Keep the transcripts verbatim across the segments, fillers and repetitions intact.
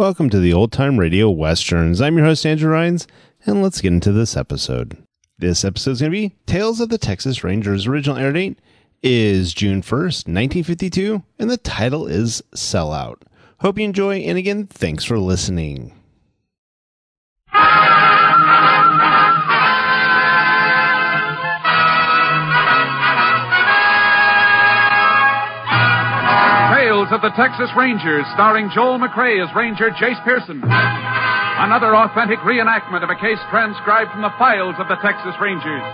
Welcome to the Old Time Radio Westerns. I'm your host, Andrew Rhynes, and let's get into this episode. This episode is going to be Tales of the Texas Rangers. Original air date is June first, nineteen fifty-two, and the title is Sellout. Hope you enjoy, and again, thanks for listening. Tales of the Texas Rangers, starring Joel McCrea as Ranger Jace Pearson. Another authentic reenactment of a case transcribed from the files of the Texas Rangers.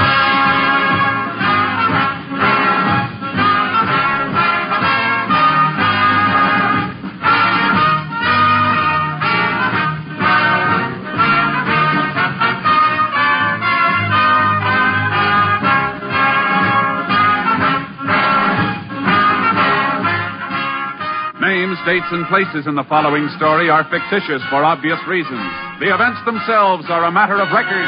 Names, dates, and places in the following story are fictitious for obvious reasons. The events themselves are a matter of record.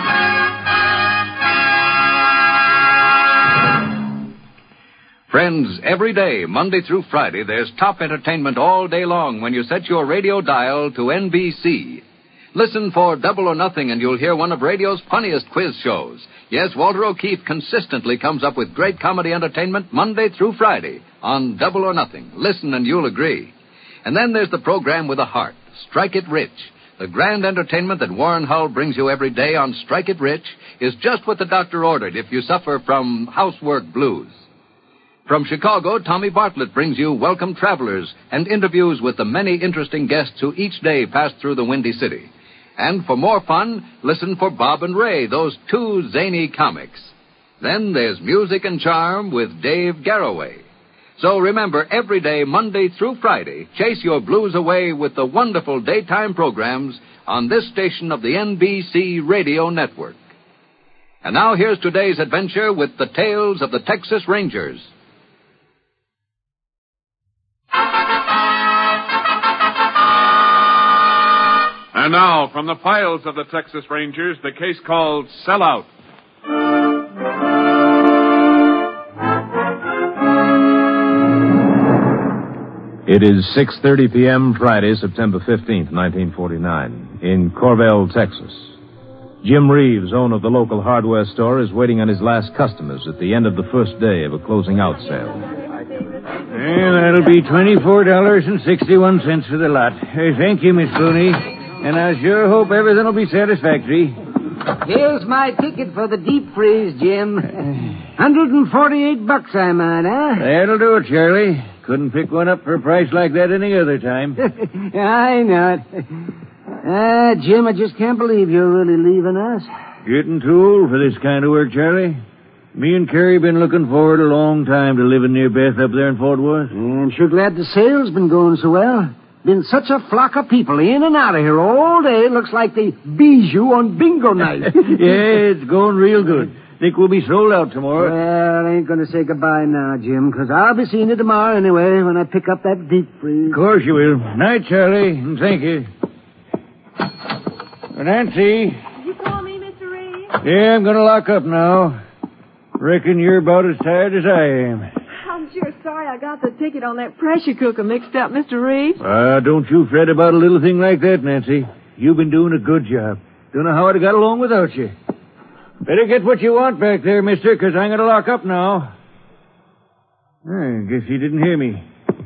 Friends, every day, Monday through Friday, there's top entertainment all day long when you set your radio dial to N B C. Listen for Double or Nothing and you'll hear one of radio's funniest quiz shows. Yes, Walter O'Keefe consistently comes up with great comedy entertainment Monday through Friday on Double or Nothing. Listen and you'll agree. And then there's the program with a heart, Strike It Rich. The grand entertainment that Warren Hull brings you every day on Strike It Rich is just what the doctor ordered if you suffer from housework blues. From Chicago, Tommy Bartlett brings you Welcome Travelers and interviews with the many interesting guests who each day pass through the Windy City. And for more fun, listen for Bob and Ray, those two zany comics. Then there's Music and Charm with Dave Garroway. So remember, every day, Monday through Friday, chase your blues away with the wonderful daytime programs on this station of the N B C Radio Network. And now here's today's adventure with the Tales of the Texas Rangers. And now, from the files of the Texas Rangers, the case called Sellout. It is six thirty p.m. Friday, September fifteenth, nineteen forty-nine, in Corvell, Texas. Jim Reeves, owner of the local hardware store, is waiting on his last customers at the end of the first day of a closing out sale. Well, that'll be twenty-four dollars and sixty-one cents for the lot. Hey, thank you, Miss Clooney. And I sure hope everything will be satisfactory. Here's my ticket for the deep freeze, Jim. one hundred forty-eight bucks I'm on, huh? That'll do it, Charlie. Couldn't pick one up for a price like that any other time. I know it. Ah, Jim, I just can't believe you're really leaving us. Getting too old for this kind of work, Charlie. Me and Carrie been looking forward a long time to living near Beth up there in Fort Worth. And sure glad the sale's been going so well. Been such a flock of people in and out of here all day. It looks like the bijou on bingo night. Yeah, it's going real good. Think we'll be sold out tomorrow. Well, I ain't going to say goodbye now, Jim, because I'll be seeing you tomorrow anyway when I pick up that deep freeze. Of course you will. Night, Charlie, and thank you. Uh, Nancy. Did you call me, Mister Reeves? Yeah, I'm going to lock up now. Reckon you're about as tired as I am. I'm sure sorry I got the ticket on that pressure cooker mixed up, Mister Reeves. Ah, uh, don't you fret about a little thing like that, Nancy. You've been doing a good job. Don't know how I'd have got along without you. Better get what you want back there, mister, because I'm going to lock up now. I guess you didn't hear me.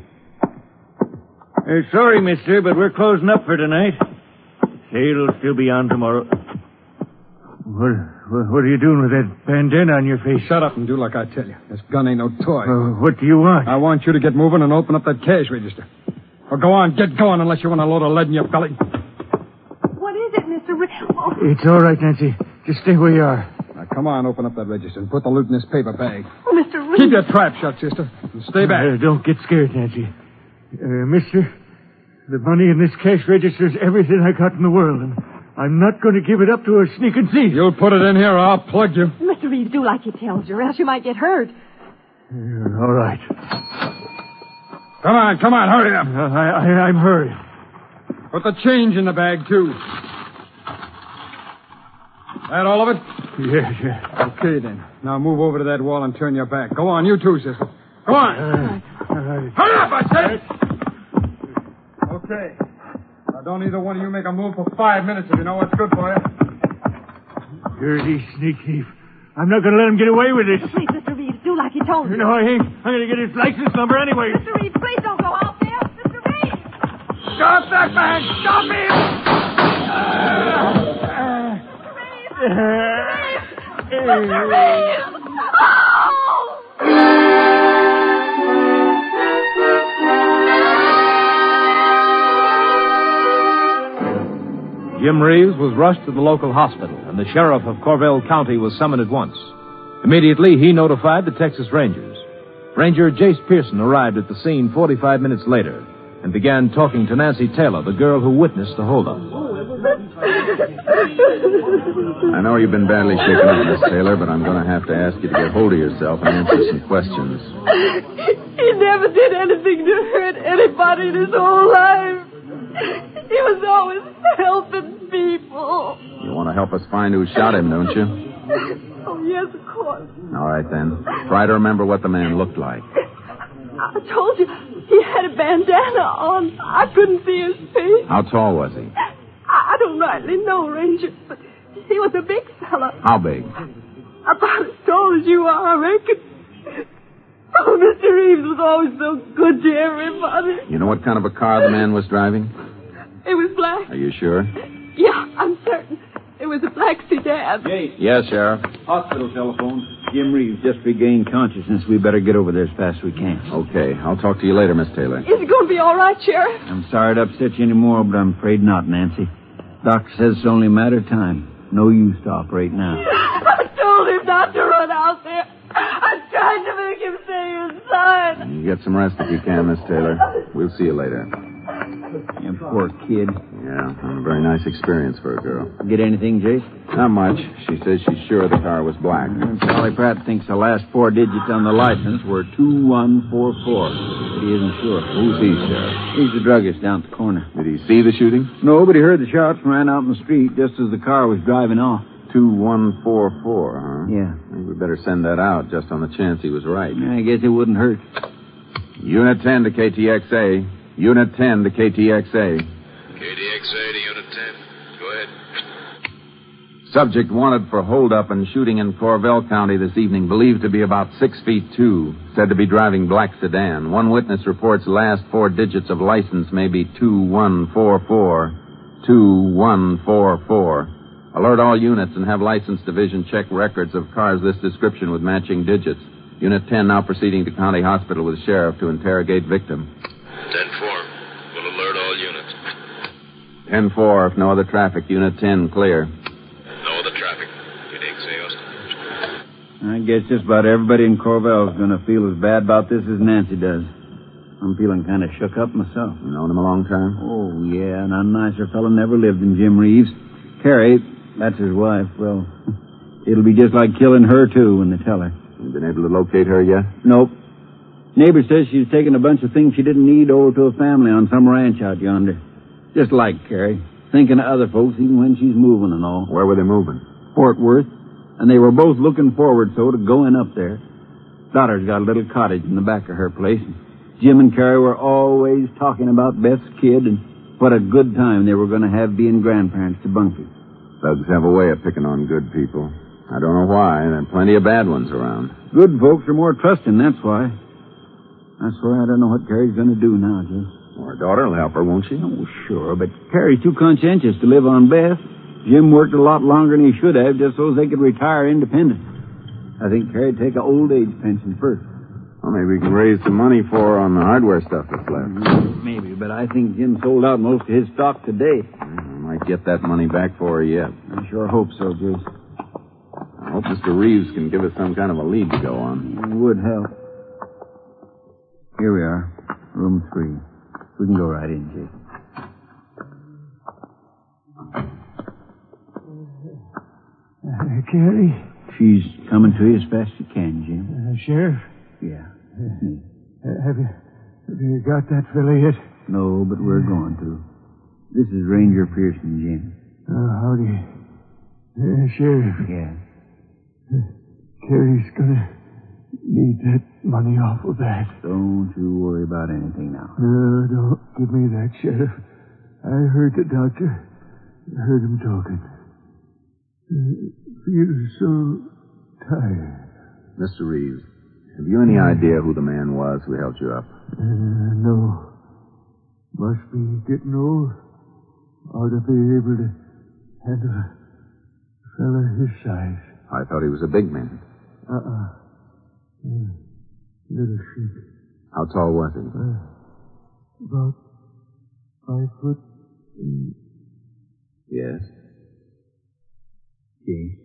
Uh, sorry, mister, but we're closing up for tonight. Sale'll still be on tomorrow. What, what, what are you doing with that bandana on your face? Shut up and do like I tell you. This gun ain't no toy. Uh, what do you want? I want you to get moving and open up that cash register. Or go on, get going, unless you want a load of lead in your belly. What is it, Mister Reeves? Oh. It's all right, Nancy. Just stay where you are. Now, come on, open up that register and put the loot in this paper bag. Oh, Mister Reeves. Keep your trap shut, sister. And stay back. Uh, don't get scared, Nancy. Uh, mister, the money in this cash register is everything I got in the world, and I'm not going to give it up to a sneaking thief. You'll put it in here or I'll plug you. Mister Reeves, do like he tells you, or else you might get hurt. Uh, all right. Come on, come on, hurry up. Uh, I, I, I'm hurrying. Put the change in the bag, too. That all of it? Yeah, yeah. Okay, then. Now move over to that wall and turn your back. Go on, you too, sister. Go on. Uh, all right. Hurry up, I said! Okay. don't either one of you make a move for five minutes if you know what's good for you. Dirty sneak thief. I'm not going to let him get away with this. Please, Mister Reeves, do like he told you. No, I ain't. I'm going to get his license number anyway. Mister Reeves, please don't go out there. Mister Reeves! Stop that man! Stop him! Mister Reeves! Oh! Jim Reeves was rushed to the local hospital, and the sheriff of Corvell County was summoned at once. Immediately, he notified the Texas Rangers. Ranger Jace Pearson arrived at the scene forty-five minutes later and began talking to Nancy Taylor, the girl who witnessed the holdup. I know you've been badly shaken up, Miss Taylor, but I'm going to have to ask you to get hold of yourself and answer some questions. He never did anything to hurt anybody in his whole life. He was always helping people. You want to help us find who shot him, don't you? Oh, yes, of course. All right, then. Try to remember what the man looked like. I told you, he had a bandana on. I couldn't see his face. How tall was he? I don't rightly know, Ranger, but he was a big fella. How big? About as tall as you are, I reckon. Oh, Mister Reeves was always so good to everybody. You know what kind of a car the man was driving? It was black. Are you sure? Yeah, I'm certain. It was a black sedan. Jay. Yes, Sheriff. Hospital telephone. Jim Reeves just regained consciousness. We better get over there as fast as we can. Okay. I'll talk to you later, Miss Taylor. Is it going to be all right, Sheriff? I'm sorry to upset you anymore, but I'm afraid not, Nancy. Doctor says it's only a matter of time. No use to operate now. I told him not to run out there. I tried to make him stay inside. You get some rest if you can, Miss Taylor. We'll see you later. You poor kid. Yeah, a very nice experience for a girl. Get anything, Jace? Not much. She says she's sure the car was black. And Sally Pratt thinks the last four digits on the license were two one four four. But he isn't sure. Who's he, Sheriff? He's the druggist down at the corner. Did he see the shooting? No, but he heard the shots and ran out in the street just as the car was driving off. two one four four, huh? Yeah. Maybe we better send that out just on the chance he was right. I guess it wouldn't hurt. Unit ten to K T X A. Unit ten to K T X A. K T X A to Unit ten. Go ahead. Subject wanted for holdup and shooting in Corvell County this evening, believed to be about six feet two, said to be driving black sedan. One witness reports last four digits of license may be two one four four. two one four four. Alert all units and have license division check records of cars this description with matching digits. Unit ten now proceeding to County Hospital with sheriff to interrogate victim. ten four. We'll alert all units. ten four, if no other traffic. Unit ten, clear. No other traffic. K T X A, Austin. I guess just about everybody in Corvell is going to feel as bad about this as Nancy does. I'm feeling kind of shook up myself. You known him a long time? Oh, yeah, and a nicer fellow never lived than Jim Reeves. Carrie, that's his wife. Well, it'll be just like killing her, too, when they tell her. You been able to locate her yet? Nope. Neighbor says she's taken a bunch of things she didn't need over to a family on some ranch out yonder. Just like Carrie. Thinking of other folks even when she's moving and all. Where were they moving? Fort Worth. And they were both looking forward so to going up there. Daughter's got a little cottage in the back of her place. Jim and Carrie were always talking about Beth's kid and what a good time they were going to have being grandparents to Bunky. Thugs have a way of picking on good people. I don't know why. There are plenty of bad ones around. Good folks are more trusting, that's why. I swear I don't know what Carrie's going to do now, Jim. Well, her daughter will help her, won't she? Oh, sure, but Carrie's too conscientious to live on Beth. Jim worked a lot longer than he should have just so they could retire independent. I think Carrie'd take an old age pension first. Well, maybe we can raise some money for her on the hardware stuff that's left. Maybe, but I think Jim sold out most of his stock today. I might get that money back for her yet. I sure hope so, Jace. I hope Mister Reeves can give us some kind of a lead to go on. It would help. Here we are, room three. We can go right in, Jason. Uh, Carrie? She's coming to you as fast as she can, Jim. Uh, Sheriff? Yeah. Uh, have you have you got that fella yet? No, but we're going to. This is Ranger Pearson, Jim. Oh, howdy. Uh, Sheriff. Yeah. Uh, Carrie's gonna need that money off of that. Don't you worry about anything now. No, don't give me that, Sheriff. I heard the doctor. I heard him talking. I feel so tired. Mister Reeves, have you any idea who the man was who helped you up? Uh, no. Must be getting old. Ought to be able to handle a fella his size. I thought he was a big man. Uh-uh. Yeah. Little sheep. How tall was he? Uh, about five foot. Mm. Yes. Yes.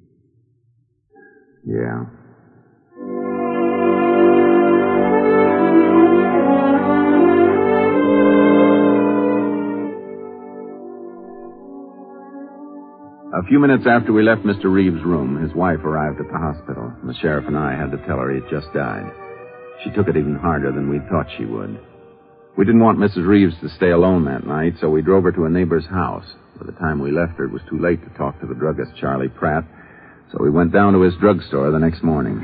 Yeah. A few minutes after we left Mister Reeves' room, his wife arrived at the hospital. The sheriff and I had to tell her he had just died. She took it even harder than we thought she would. We didn't want Missus Reeves to stay alone that night, so we drove her to a neighbor's house. By the time we left her, it was too late to talk to the druggist, Charlie Pratt, so we went down to his drugstore the next morning.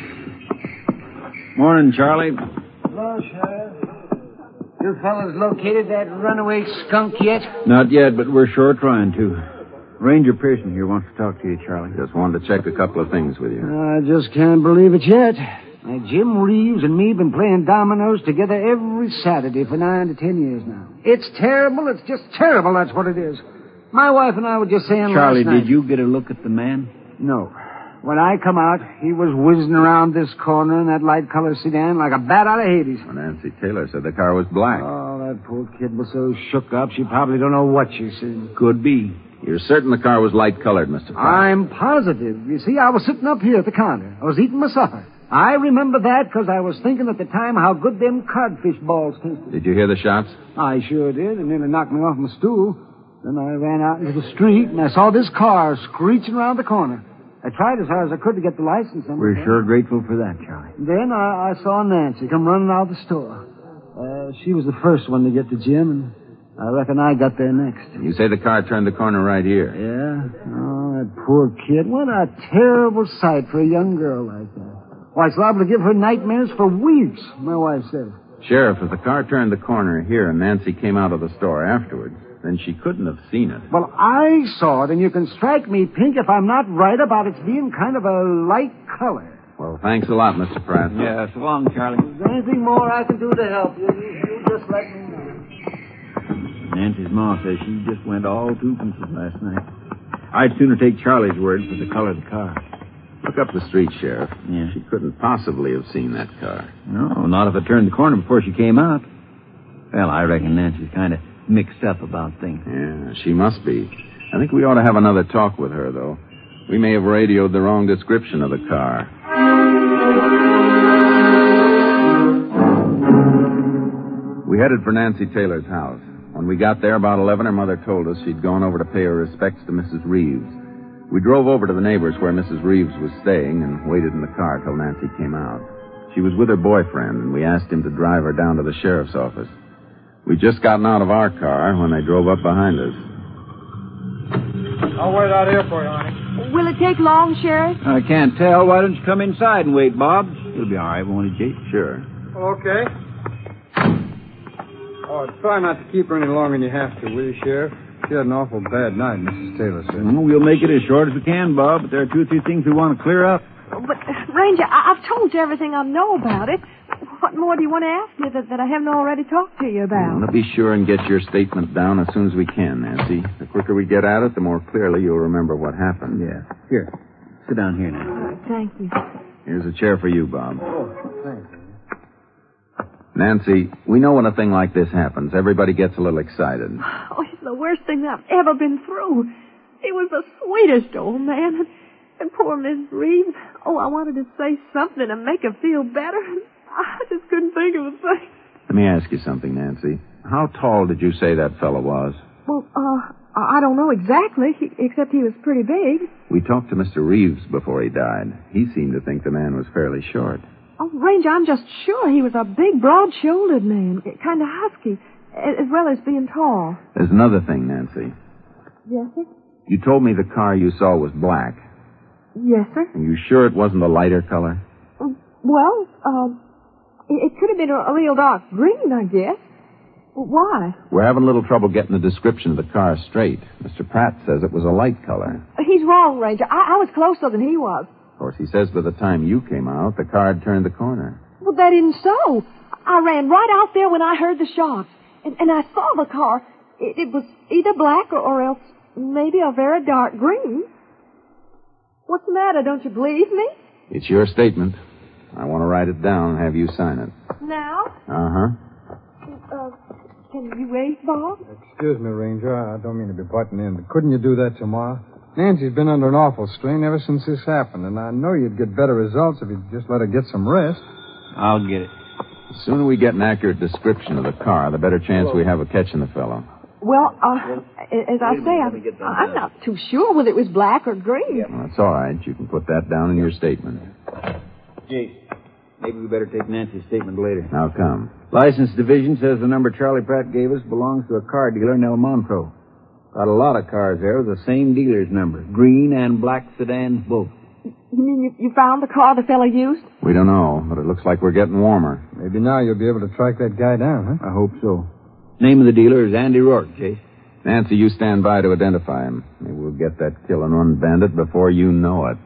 Morning, Charlie. Hello, Sheriff. You fellas located that runaway skunk yet? Not yet, but we're sure trying to. Ranger Pearson here wants to talk to you, Charlie. Just wanted to check a couple of things with you. I just can't believe it yet. Now, Jim Reeves and me been playing dominoes together every Saturday for nine to ten years now. It's terrible. It's just terrible, that's what it is. My wife and I were just saying Charlie, last night... did you get a look at the man? No. When I come out, he was whizzing around this corner in that light-colored sedan like a bat out of Hades. Well, Nancy Taylor said the car was black. Oh, that poor kid was so shook up, she probably don't know what she's seen. Could be. You're certain the car was light-colored, Mister Pratt? I'm positive. You see, I was sitting up here at the counter. I was eating my supper. I remember that because I was thinking at the time how good them codfish balls tasted. Did you hear the shots? I sure did. It nearly knocked me off my stool. Then I ran out into the street, and I saw this car screeching around the corner. I tried as hard as I could to get the license number. We're sure grateful for that, Charlie. Then I, I saw Nancy come running out of the store. Uh, she was the first one to get to Jim, and I reckon I got there next. You say the car turned the corner right here? Yeah. Oh, that poor kid. What a terrible sight for a young girl like that. Why, it's liable to give her nightmares for weeks, my wife said. Sheriff, if the car turned the corner here and Nancy came out of the store afterwards, then she couldn't have seen it. Well, I saw it, and you can strike me pink if I'm not right about its being kind of a light color. Well, thanks a lot, Mister Pratt. Yeah, so long, Charlie. Is there anything more I can do to help you? You, you just let me know. Nancy's ma says she just went all two pieces last night. I'd sooner take Charlie's word for the color of the car. Look up the street, Sheriff. Yeah. She couldn't possibly have seen that car. No, not if it turned the corner before she came out. Well, I reckon Nancy's kind of mixed up about things. Yeah, she must be. I think we ought to have another talk with her, though. We may have radioed the wrong description of the car. We headed for Nancy Taylor's house. When we got there about eleven, her mother told us she'd gone over to pay her respects to Missus Reeves. We drove over to the neighbor's where Missus Reeves was staying and waited in the car till Nancy came out. She was with her boyfriend, and we asked him to drive her down to the sheriff's office. We'd just gotten out of our car when they drove up behind us. I'll wait out here for you, honey. Will it take long, Sheriff? I can't tell. Why don't you come inside and wait, Bob? You'll be all right, won't he, Jake? Sure. Okay. Oh, try not to keep her any longer than you have to, will you, Sheriff? She had an awful bad night, Missus Taylor said. Well, we'll make it as short as we can, Bob, but there are two or three things we want to clear up. But, Ranger, I- I've told you everything I know about it. What more do you want to ask me that, that I haven't already talked to you I about? want to be sure and get your statement down as soon as we can, Nancy. The quicker we get at it, the more clearly you'll remember what happened. Yeah. Here. Sit down here now. Thank you. Here's a chair for you, Bob. Oh, thanks. Nancy, we know when a thing like this happens, everybody gets a little excited. Oh, it's the worst thing I've ever been through. He was the sweetest old man. And, and poor Miss Reeves. Oh, I wanted to say something to make her feel better. I just couldn't think of a thing. Let me ask you something, Nancy. How tall did you say that fellow was? Well, uh, I don't know exactly, he, except he was pretty big. We talked to Mister Reeves before he died. He seemed to think the man was fairly short. Oh, Ranger, I'm just sure he was a big, broad-shouldered man, kind of husky, as well as being tall. There's another thing, Nancy. Yes, sir? You told me the car you saw was black. Yes, sir. Are you sure it wasn't a lighter color? Well, uh, it, it could have been a, a real dark green, I guess. Why? We're having a little trouble getting the description of the car straight. Mister Pratt says it was a light color. He's wrong, Ranger. I, I was closer than he was. Of course, he says by the time you came out, the car had turned the corner. Well, that isn't so. I ran right out there when I heard the shots. And, and I saw the car. It, it was either black or, or else maybe a very dark green. What's the matter? Don't you believe me? It's your statement. I want to write it down and have you sign it. Now? Uh-huh. Uh, can you wait, Bob? Excuse me, Ranger. I don't mean to be butting in, but couldn't you do that tomorrow? Nancy's been under an awful strain ever since this happened, and I know you'd get better results if you'd just let her get some rest. I'll get it. The sooner we get an accurate description of the car, the better chance we have of catching the fellow. Well, uh, as I say, I'm, I'm not too sure whether it was black or green. Well, that's all right. You can put that down in your statement. Gee, maybe we better take Nancy's statement later. Now come. License division says the number Charlie Pratt gave us belongs to a car dealer in El Montreux. Got a lot of cars there with the same dealer's number. Green and black sedans both. You mean you, you found the car the fellow used? We don't know, but it looks like we're getting warmer. Maybe now you'll be able to track that guy down, huh? I hope so. Name of the dealer is Andy Rourke, Chase. Nancy, you stand by to identify him. Maybe we'll get that kill and run bandit before you know it.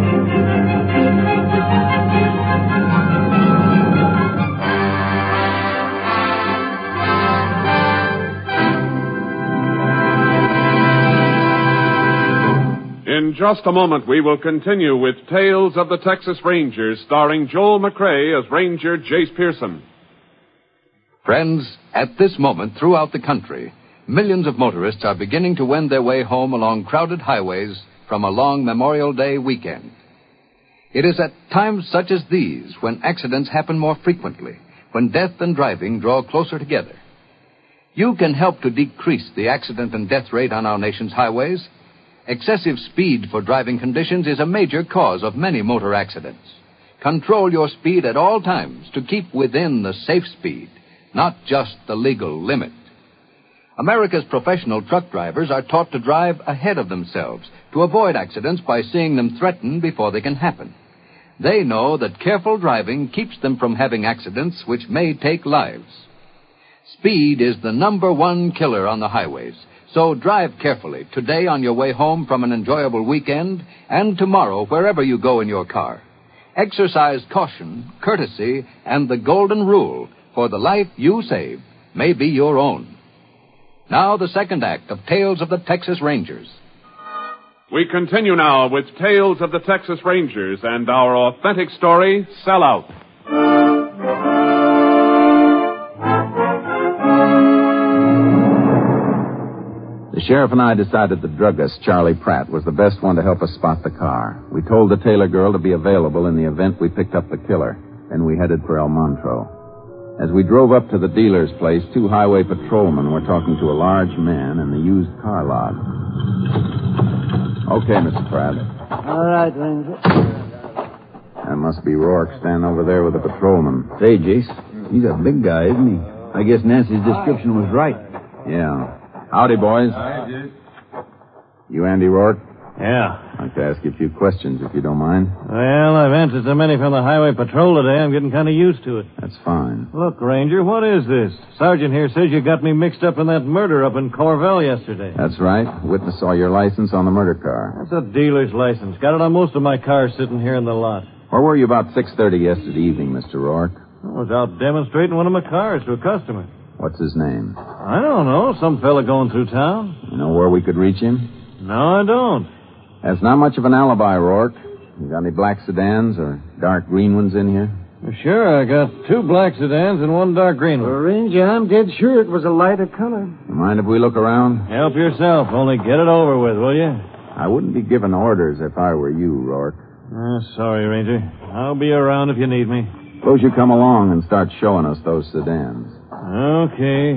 In just a moment, we will continue with Tales of the Texas Rangers, starring Joel McCrea as Ranger Jace Pearson. Friends, at this moment throughout the country, millions of motorists are beginning to wend their way home along crowded highways from a long Memorial Day weekend. It is at times such as these when accidents happen more frequently, when death and driving draw closer together. You can help to decrease the accident and death rate on our nation's highways. Excessive speed for driving conditions is a major cause of many motor accidents. Control your speed at all times to keep within the safe speed, not just the legal limit. America's professional truck drivers are taught to drive ahead of themselves to avoid accidents by seeing them threatened before they can happen. They know that careful driving keeps them from having accidents which may take lives. Speed is the number one killer on the highways. So drive carefully today on your way home from an enjoyable weekend and tomorrow wherever you go in your car. Exercise caution, courtesy, and the golden rule, for the life you save may be your own. Now the second act of Tales of the Texas Rangers. We continue now with Tales of the Texas Rangers and our authentic story, Sellout. The sheriff and I decided the druggist, Charlie Pratt, was the best one to help us spot the car. We told the Taylor girl to be available in the event we picked up the killer. Then we headed for El Montreux. As we drove up to the dealer's place, two highway patrolmen were talking to a large man in the used car lot. Okay, Mister Pratt. All right, Ranger. That must be Rourke standing over there with the patrolman. Say, Jace, he's a big guy, isn't he? I guess Nancy's description was right. Yeah. Howdy, boys. Hi, Jace. You Andy Rourke? Yeah. I'd like to ask you a few questions, if you don't mind. Well, I've answered so many from the highway patrol today, I'm getting kind of used to it. That's fine. Look, Ranger, what is this? Sergeant here says you got me mixed up in that murder up in Corvell yesterday. That's right. Witness saw your license on the murder car. That's a dealer's license. Got it on most of my cars sitting here in the lot. Where were you about six thirty yesterday evening, Mister Rourke? I was out demonstrating one of my cars to a customer. What's his name? I don't know. Some fella going through town. You know where we could reach him? No, I don't. That's not much of an alibi, Rourke. You got any black sedans or dark green ones in here? Sure, I got two black sedans and one dark green one. Well, Ranger, I'm dead sure it was a lighter color. You mind if we look around? Help yourself. Only get it over with, will you? I wouldn't be giving orders if I were you, Rourke. Uh, sorry, Ranger. I'll be around if you need me. Suppose you come along and start showing us those sedans. Okay.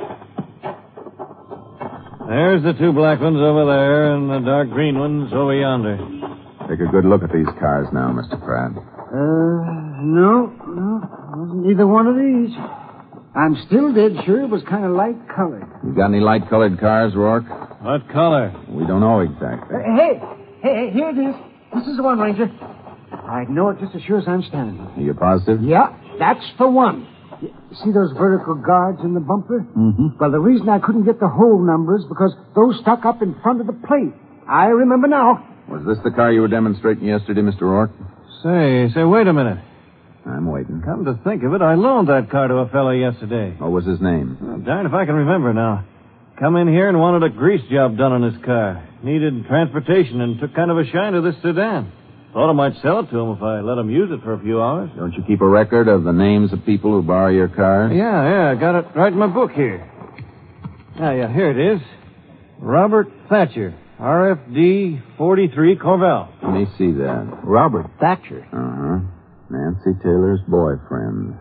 There's the two black ones over there and the dark green ones over yonder. Take a good look at these cars now, Mister Pratt. Uh, no, no. Wasn't either one of these. I'm still dead sure it was kind of light colored. You got any light-colored cars, Rourke? What color? We don't know exactly. Uh, hey, hey, hey, here it is. This is the one, Ranger. I know it just as sure as I'm standing. Are you positive? Yeah, that's the one. See those vertical guards in the bumper? Mm-hmm. Well, the reason I couldn't get the whole numbers because those stuck up in front of the plate. I remember now. Was this the car you were demonstrating yesterday, Mister Rourke? Say, say, wait a minute. I'm waiting. Come to think of it, I loaned that car to a fellow yesterday. What was his name? Oh, darn if I can remember now. Come in here and wanted a grease job done on his car. Needed transportation and took kind of a shine to this sedan. Thought I might sell it to him if I let him use it for a few hours. Don't you keep a record of the names of people who borrow your cars? Yeah, yeah, I got it right in my book here. Ah, yeah, here it is. Robert Thatcher, R F D forty-three Corvell. Let me see that. Robert Thatcher. Uh-huh. Nancy Taylor's boyfriend.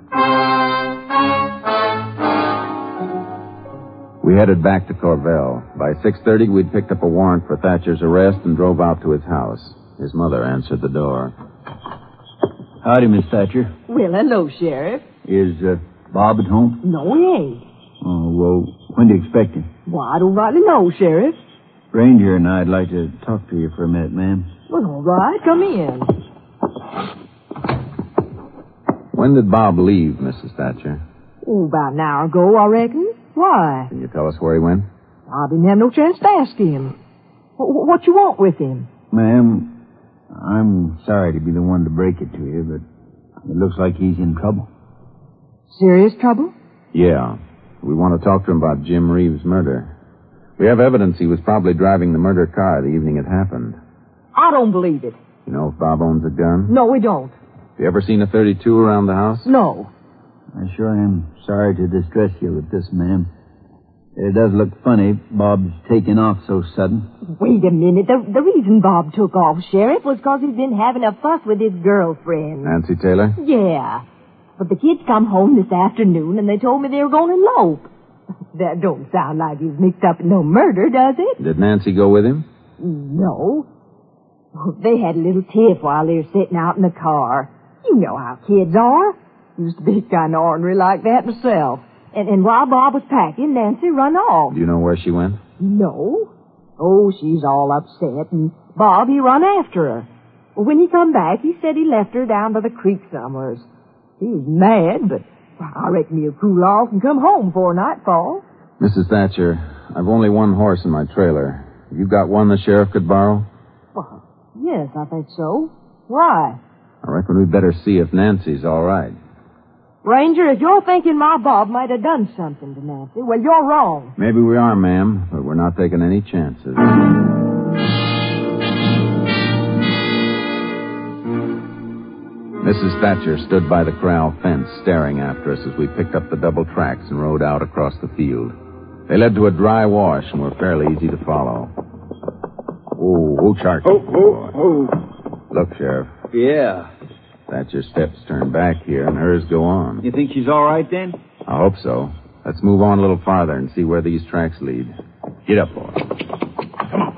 We headed back to Corvell. By six thirty, we'd picked up a warrant for Thatcher's arrest and drove out to his house. His mother answered the door. Howdy, Miss Thatcher. Well, hello, Sheriff. Is uh, Bob at home? No, he ain't. Oh, well, when do you expect him? Well, I don't rightly know, Sheriff. Ranger and I'd like to talk to you for a minute, ma'am. Well, all right. Come in. When did Bob leave, Missus Thatcher? Oh, about an hour ago, I reckon. Why? Can you tell us where he went? I didn't have no chance to ask him. W- what you want with him? Ma'am, I'm sorry to be the one to break it to you, but it looks like he's in trouble. Serious trouble? Yeah. We want to talk to him about Jim Reeves' murder. We have evidence he was probably driving the murder car the evening it happened. I don't believe it. You know if Bob owns a gun? No, we don't. Have you ever seen a thirty-two around the house? No. I sure am sorry to distress you with this, ma'am. It does look funny, Bob's taking off so sudden. Wait a minute. The, the reason Bob took off, Sheriff, was because he's been having a fuss with his girlfriend. Nancy Taylor? Yeah. But the kids come home this afternoon, and they told me they were going to elope. That don't sound like he's mixed up in no murder, does it? Did Nancy go with him? No. They had a little tiff while they were sitting out in the car. You know how kids are. Used to be kind of ornery like that myself. And, and while Bob was packing, Nancy run off. Do you know where she went? No. Oh, she's all upset, and Bob, he run after her. Well, when he come back, he said he left her down by the creek somewheres. He was mad, but I reckon he'll cool off and come home before nightfall. Missus Thatcher, I've only one horse in my trailer. Have you got one the sheriff could borrow? Well, yes, I think so. Why? I reckon we'd better see if Nancy's all right. Ranger, if you're thinking my Bob might have done something to Nancy, well, you're wrong. Maybe we are, ma'am, but we're not taking any chances. Missus Thatcher stood by the corral fence, staring after us as we picked up the double tracks and rode out across the field. They led to a dry wash and were fairly easy to follow. Oh, oh, Charlie. Oh, oh, oh. Look, Sheriff. Yeah. Thatcher's steps turn back here and hers go on. You think she's all right then? I hope so. Let's move on a little farther and see where these tracks lead. Get up, boy. Come on.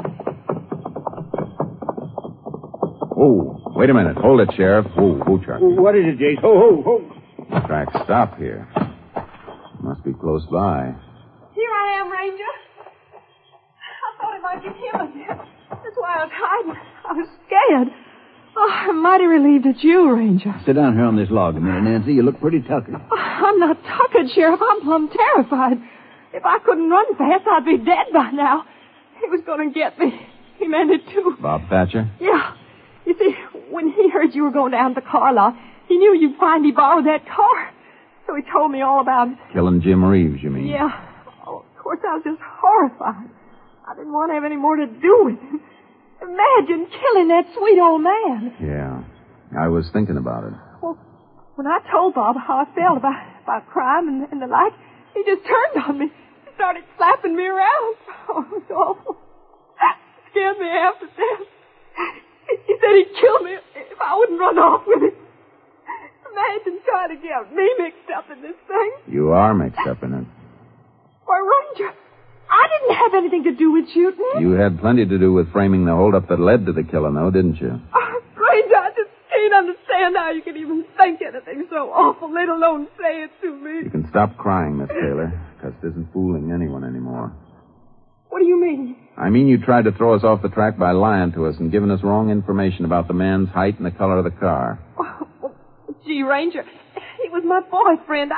Oh, wait a minute. Hold it, Sheriff. Oh, oh, Charlie. What is it, Jace? Ho, ho, ho. The tracks stop here. Must be close by. Here I am, Ranger. I thought it might be him again. That's why I was hiding. I was scared. Oh, I'm mighty relieved it's you, Ranger. Sit down here on this log a minute, Nancy. You look pretty tuckered. Oh, I'm not tuckered, Sheriff. I'm plumb terrified. If I couldn't run fast, I'd be dead by now. He was going to get me. He meant it, too. Bob Thatcher? Yeah. You see, when he heard you were going down to the car lot, he knew you'd finally borrow that car. So he told me all about it. Killing Jim Reeves, you mean? Yeah. Oh, of course, I was just horrified. I didn't want to have any more to do with him. Imagine killing that sweet old man. Yeah. I was thinking about it. Well, when I told Bob how I felt about, about crime and, and the like, he just turned on me. He started slapping me around. Oh, it was awful. It scared me half to death. He said he'd kill me if I wouldn't run off with him. Imagine trying to get me mixed up in this thing. You are mixed up in it. Why, Ranger, I didn't have anything to do with shooting him. You had plenty to do with framing the holdup that led to the killing, though, didn't you? Oh, Ranger, I just can't understand how you can even think anything so awful, let alone say it to me. You can stop crying, Miss Taylor, because it isn't fooling anyone anymore. What do you mean? I mean you tried to throw us off the track by lying to us and giving us wrong information about the man's height and the color of the car. Oh, gee, Ranger, he was my boyfriend. I,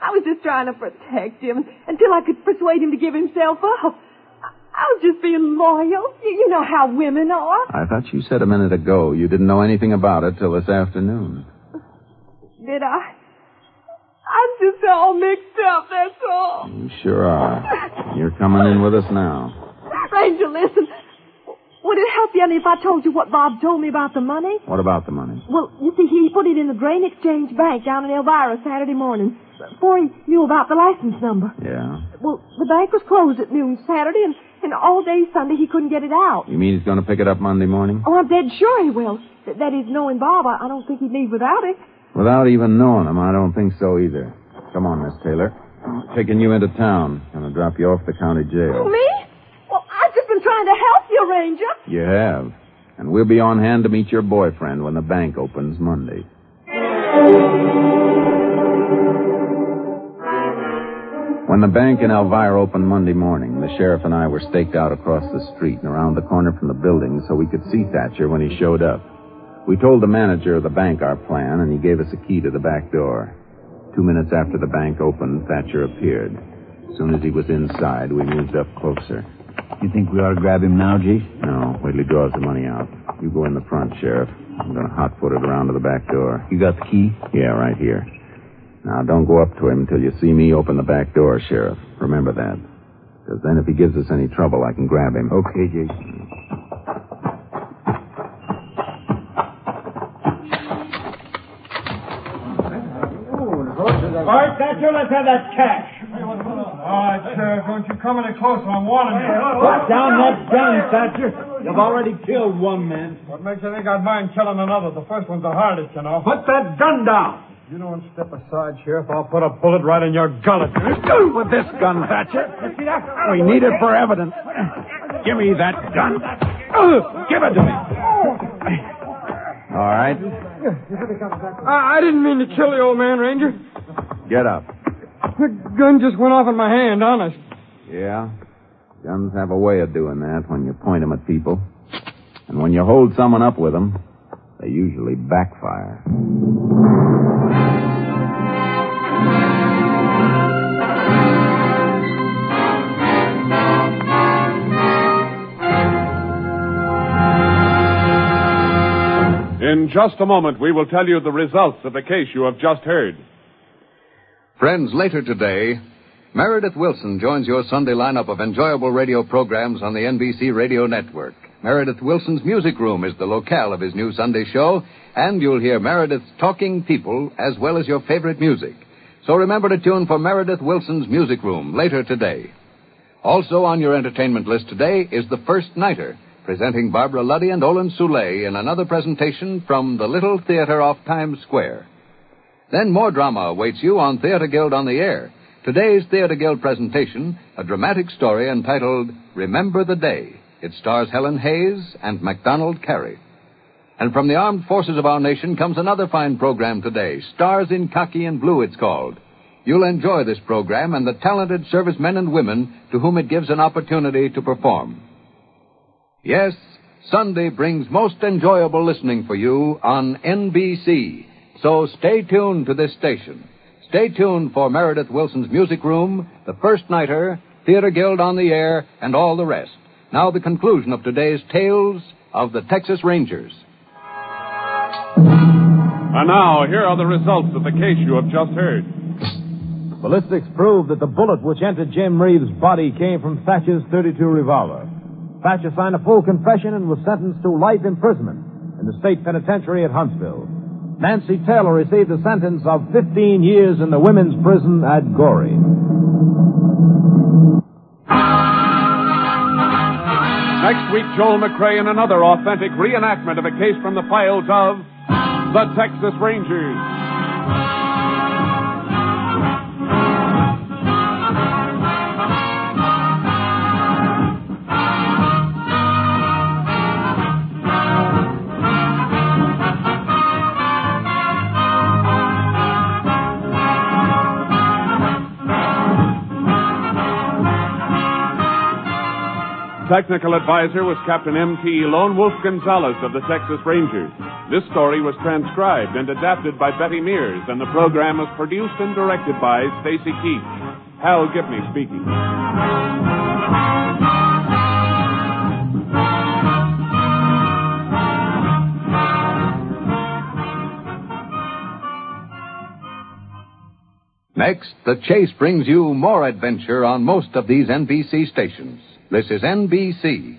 I was just trying to protect him until I could persuade him to give himself up. I, I was just being loyal. You, you know how women are. I thought you said a minute ago you didn't know anything about it till this afternoon. Did I? I'm just all mixed up, that's all. You sure are. You're coming in with us now. Ranger, listen. Would it help you any if I told you what Bob told me about the money? What about the money? Well, you see, he put it in the Grain Exchange Bank down in Elvira Saturday morning before he knew about the license number. Yeah? Well, the bank was closed at noon Saturday, and, and all day Sunday he couldn't get it out. You mean he's going to pick it up Monday morning? Oh, I'm dead sure he will. That, that is, knowing Bob, I, I don't think he'd leave without it. Without even knowing him, I don't think so either. Come on, Miss Taylor. I'm taking you into town. Gonna drop you off at the county jail. Me? Well, I've just been trying to help you, Ranger. You have. And we'll be on hand to meet your boyfriend when the bank opens Monday. When the bank in Elvira opened Monday morning, the sheriff and I were staked out across the street and around the corner from the building so we could see Thatcher when he showed up. We told the manager of the bank our plan, and he gave us a key to the back door. Two minutes after the bank opened, Thatcher appeared. As soon as he was inside, we moved up closer. You think we ought to grab him now, Jace? No, wait till he draws the money out. You go in the front, Sheriff. I'm going to hot-foot it around to the back door. You got the key? Yeah, right here. Now, don't go up to him until you see me open the back door, Sheriff. Remember that. Because then if he gives us any trouble, I can grab him. Okay, Jace. All right, Thatcher, let's have that cash. All right, Sheriff, don't you come any closer. I'm warning you. Put down that gun, Thatcher. You've already killed one man. What makes you think I'd mind killing another? The first one's the hardest, you know. Put that gun down. You don't step aside, Sheriff, I'll put a bullet right in your gullet. With this gun, Thatcher. We need it for evidence. Give me that gun. Give it to me. All right. I, I didn't mean to kill the old man, Ranger. Get up. The gun just went off in my hand, honest. Yeah? Guns have a way of doing that when you point them at people. And when you hold someone up with them, they usually backfire. In just a moment, we will tell you the results of the case you have just heard. Friends, later today, Meredith Wilson joins your Sunday lineup of enjoyable radio programs on the N B C Radio Network. Meredith Wilson's Music Room is the locale of his new Sunday show, and you'll hear Meredith's talking people as well as your favorite music. So remember to tune for Meredith Wilson's Music Room later today. Also on your entertainment list today is The First Nighter, presenting Barbara Luddy and Olin Soule in another presentation from the Little Theater off Times Square. Then more drama awaits you on Theater Guild on the Air. Today's Theater Guild presentation, a dramatic story entitled Remember the Day. It stars Helen Hayes and MacDonald Carey. And from the armed forces of our nation comes another fine program today, Stars in Khaki and Blue, it's called. You'll enjoy this program and the talented servicemen and women to whom it gives an opportunity to perform. Yes, Sunday brings most enjoyable listening for you on N B C. So stay tuned to this station. Stay tuned for Meredith Wilson's Music Room, The First Nighter, Theater Guild on the Air, and all the rest. Now the conclusion of today's Tales of the Texas Rangers. And now, here are the results of the case you have just heard. Ballistics proved that the bullet which entered Jim Reeves' body came from Thatcher's thirty-two revolver. Thatcher signed a full confession and was sentenced to life imprisonment in the state penitentiary at Huntsville. Nancy Taylor received a sentence of fifteen years in the women's prison at Goree. Next week, Joel McCrea in another authentic reenactment of a case from the files of the Texas Rangers. Technical advisor was Captain M T Lone Wolf Gonzalez of the Texas Rangers. This story was transcribed and adapted by Betty Mears, and the program was produced and directed by Stacy Keach. Hal Gibney speaking. Next, The Chase brings you more adventure on most of these N B C stations. This is N B C.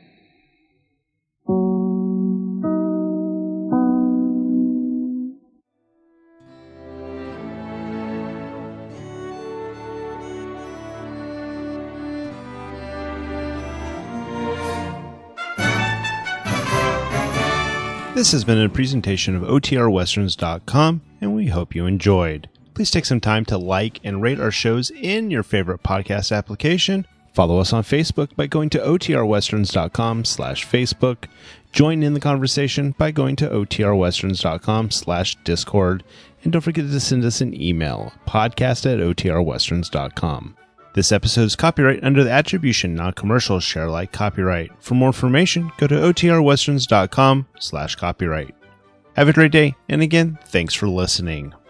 This has been a presentation of O T R Westerns dot com, and we hope you enjoyed. Please take some time to like and rate our shows in your favorite podcast application. Follow us on Facebook by going to O T R Westerns dot com slash Facebook. Join in the conversation by going to O T R Westerns dot com slash Discord. And don't forget to send us an email, podcast at O T R Westerns dot com. This episode is copyright under the Attribution Non-Commercial Share Alike copyright. For more information, go to O T R Westerns dot com slash copyright. Have a great day, and again, thanks for listening.